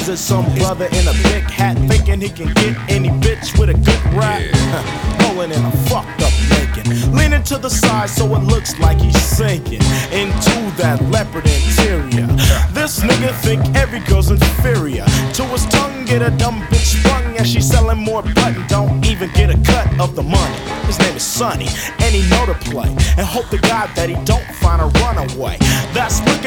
Is some brother in a big hat thinking he can get any bitch with a good rap? Rolling in a fucked up Lincoln, leaning to the side so it looks like he's sinking into that leopard interior. This nigga think every girl's inferior. To his tongue get a dumb bitch sprung, and she's selling more button, don't even get a cut of the money. His name is Sonny, and he know to play, and hope to God that he don't find a runaway. That's looking